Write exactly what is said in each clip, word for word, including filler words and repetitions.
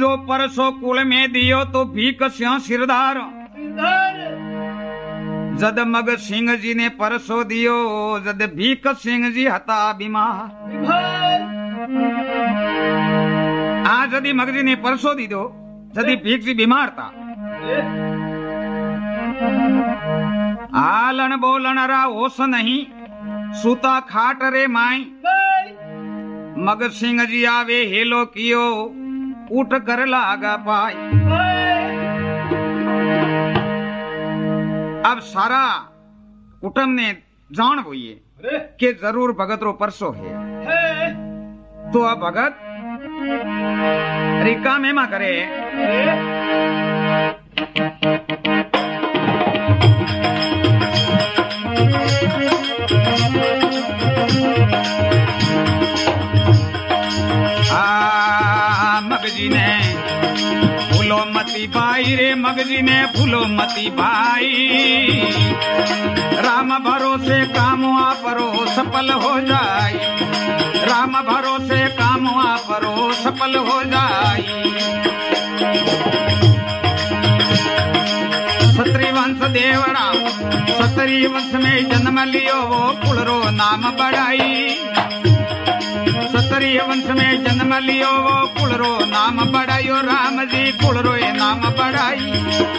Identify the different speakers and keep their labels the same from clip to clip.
Speaker 1: जो परसो कुल में दियो तो भीख स्या सिरदार। जद मग सिंह जी ने परसो दियो जद भीख सिंह जी हता बीमार। आ जदी मग जी ने परसो दी दो जदी भीख जी बीमार था। हालन बोलन रा होश नहीं सूता खाट रे माई। मग सिंह जी आवे हेलो कियो उठ कर लागा पाई। अब सारा कुटुंब ने जान होइए कि जरूर भगत रो परसो है। तो अब भगत रिका मेमा करे आ मगजी ने भूलो मती भाई रे मगजी ने भूलो मती भाई। राम भरोसे काम आ परो सफल हो जाए। राम भरोसे काम आ परो सफल हो जाए। सत्री वंश देवड़ा सतरी वंश में जन्म लियो वो कुलरो नाम बढ़ाई। सतरी वंश में जन्म लियो वो कुलरो नाम बढ़ायो। राम जी कुलरो ये नाम बढ़ाई।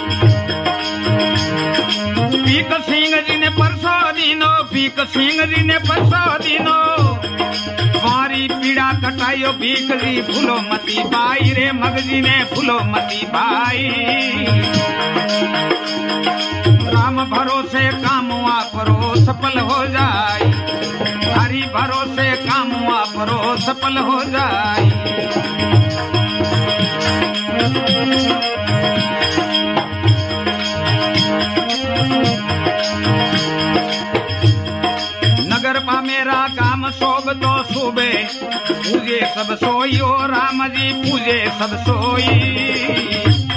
Speaker 1: भीख सिंह जी ने परसो दीनो भीख सिंह जी ने परसो दीनो वारी पीड़ा कटायो। भीख जी भूलो मती भाई रे मगजी ने भूलो मती भाई। राम भरोसे काम आ परो सफल हो जाए। हरि भरोसे काम आ परो सफल हो जाए। नगर पा मेरा काम शोभ तो सुबे पूजे सब सोई। ओ राम जी पूजे सब सोई।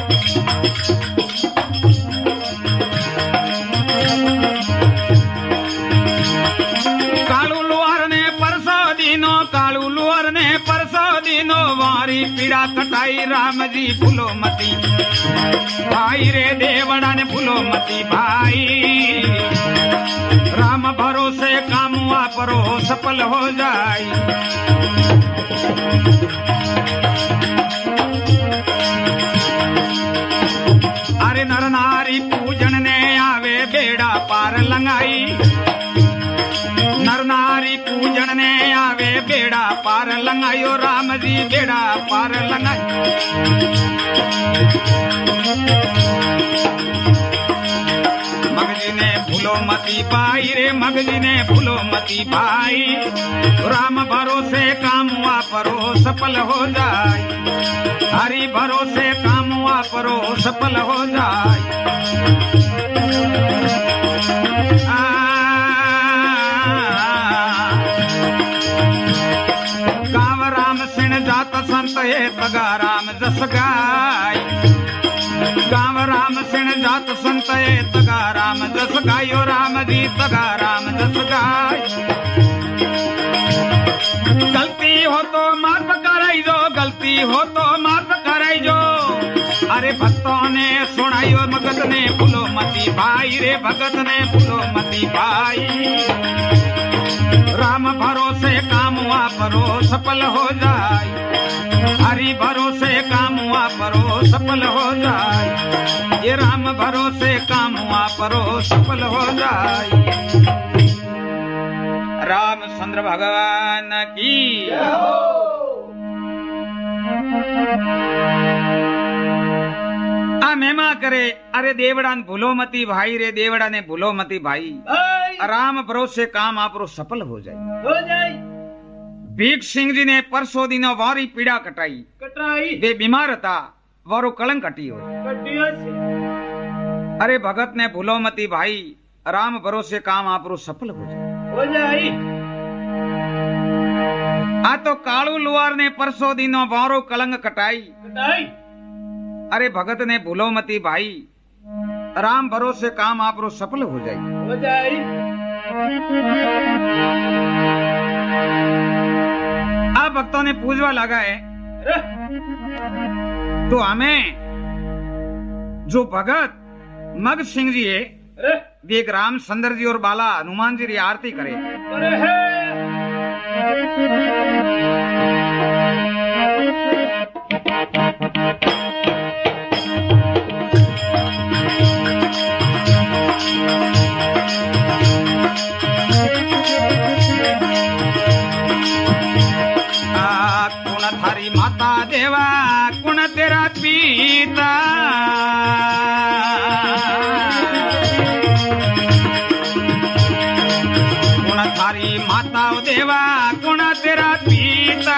Speaker 1: कालू लुहार ने परसो दीनो कालू लुहार ने परसो दीनो वारी पीड़ा कटाई। राम जी भूलो मती भाई रे देवड़ा ने भूलो मती भाई। राम भरोसे काम आ परो सफल हो जाए। अरे नर नारी पूजन ने आवे बेड़ा पार लंगाई। नर नारी पूजन ने आवे बेड़ा पार लंगायो। राम जी बेड़ा पार लंगाई। मगजी ने भूलो मती भाई रे मगजी ने भूलो मती भाई। राम भरोसे काम आ परो सफल हो जाए। हरि भरोसे काम आ परो सफल हो जाए। गाँव राम सिण जात संत ये तगा राम जस गाय। गाँव राम सिण जात संत ये तगा राम जस गायो। राम जी तगा राम जस गाय। गलती हो तो माफ कराई जो गलती हो तो माफ कराई जो। अरे भक्तों ने सुनायो भगत ने भूलो मती भाई रे भगत ने भूलो मती भाई। राम भरोसे काम आ परो सफल हो जाए। हरि भरोसे काम आ परो सफल हो जाए। ये राम भरोसे काम आ परो सफल हो जाए। रामचंद्र भगवान की आ मेमा करे। अरे देवड़ा ने भूलो मती भाई रे देवड़ा ने भूलो मती भाई। राम भरोसे काम आपरो सफल हो जाए
Speaker 2: हो जाए।
Speaker 1: भीख सिंह जी ने परसो दिनो वारी पीड़ा कटाई
Speaker 2: कटाई।
Speaker 1: वे बीमार था वारो कलंक कटी हो। अरे भगत ने भूलो मती भाई राम भरोसे काम आपरो सफल हो जाए
Speaker 2: हो जाए।
Speaker 1: आ तो कालू लुहार ने परसो दिनो वारो कलंक कटाई
Speaker 2: कटाई।
Speaker 1: अरे भगत ने भूलो मती भाई राम भरोसे काम आपरो सफल हो जाए
Speaker 2: हो जाए।
Speaker 1: आ भक्तों ने पूजवा लगा है तो हमें जो भगत मग सिंह जी है देख राम सुंदर जी और बाला हनुमान जी री आरती करे। थारी माता देवा कुण तेरा पीता कुण थारी माता देवा कुण तेरा पीता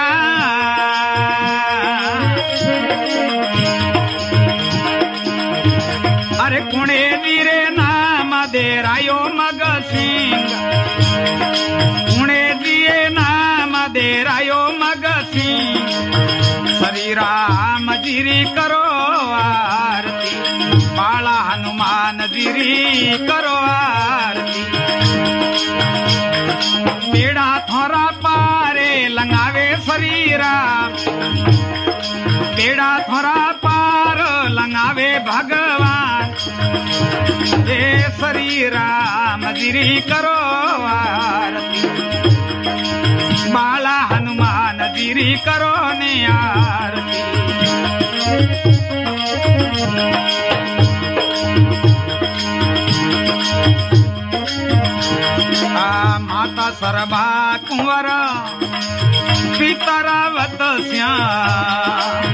Speaker 1: अरे कुणे दीरे नाम दे रायो मग सिंह कुणे दिए नाम दे रायो मग सिंह श्री राम जीरी करो आरती बाला हनुमान जीरी करो आरती बेड़ा थोड़ा पारे लंगावे श्री राम बेड़ा थोड़ा पार लंगावे भगवान हे श्री राम जीरी करो आरती बाला हनुमान जीरी करो ने आरती। आ माता सरभा कुंवर पिता रावत श्याम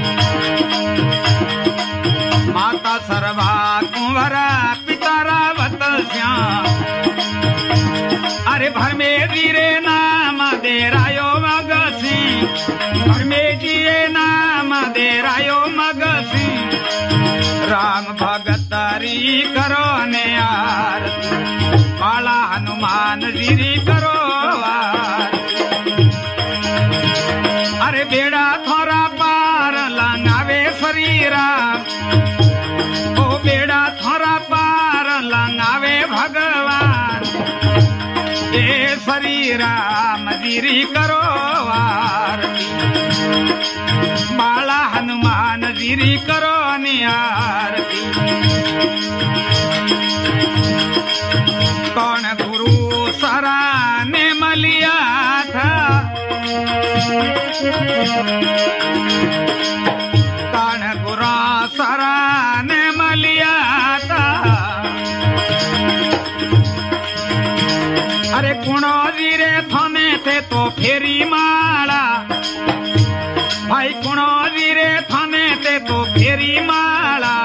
Speaker 1: माता सरभा कुंवर पिता रावत श्याम अरे भर में वीरे नाम दे रायो मग सिंह भर में जिए नाम दे रायो मग सिंह राम भगतारी करो ने आरती बाला हनुमान जीरी करो आरती अरे बेड़ा थोड़ा पार लंगावे श्री राम ओ बेड़ा थोड़ा पार लंगावे भगवान हे श्री राम जीरी करो आरती बाला हनुमान जीरी करो ने आरती। कौन गुरु सरा ने मलिया था कौन गुरु सरा ने मलिया था अरे कुणो जीरे थने थे तो फेरी माला भाई कुणो जीरे थने थे तो फेरी माला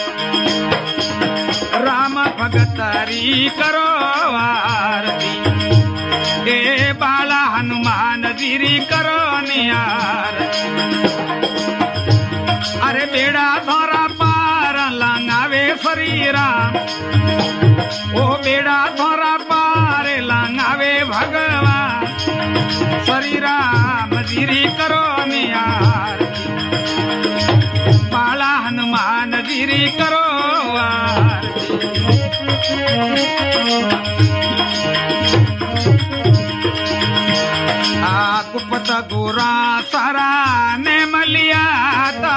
Speaker 1: राम भगतारी करो आरती ए बाला हनुमान जीरी करो नियार अरे बेड़ा थोड़ा पार लंगावे श्री राम ओ बेड़ा थोड़ा पार लंगावे भगवान श्री राम जीरी करो नियार बाला हनुमान जीरी करो आ कुपत गुरा सारा ने मलिया था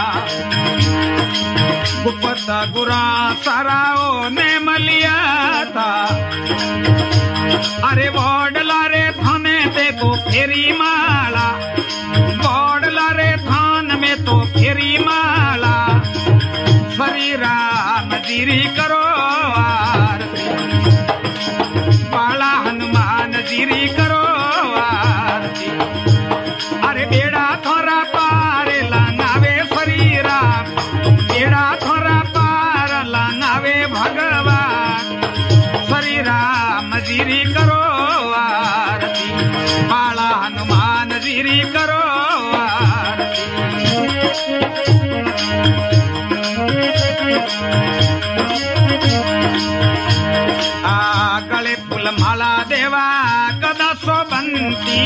Speaker 1: कुपत गुरा सारा ओ ने मलिया था अरे बोडला रे थाने ते तो फेरी माला बोडला रे थान में तो फेरी माला श्री राम जीरी करो आरती बाला हनुमान जीरी करो आरती अरे बेड़ा थोड़ा पार लंगावे श्री राम बेड़ा थोड़ा पार लंगावे भगवान श्री राम जीरी करो आरती बाला हनुमान जीरी करो आरती। आ गले फूल माला देवा गदा सोबंती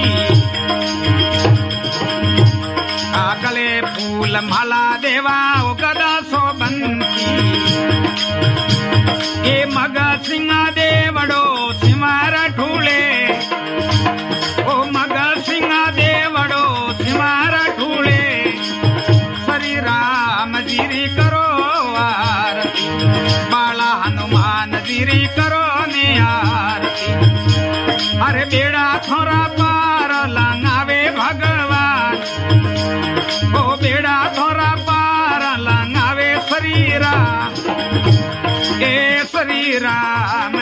Speaker 1: आ गले फूल माला देवा ओ गदा सोबंती ए मग सिंह देवड़ो सिमार ठूले ओ मग सिंह देवड़ो सिमार ठूले ની કરો ને આરતી અરે બેડા થોરા પાર લાંગાવે ભગવાન ઓ બેડા થોરા પાર લાંગાવે શરીરા એ શરીરા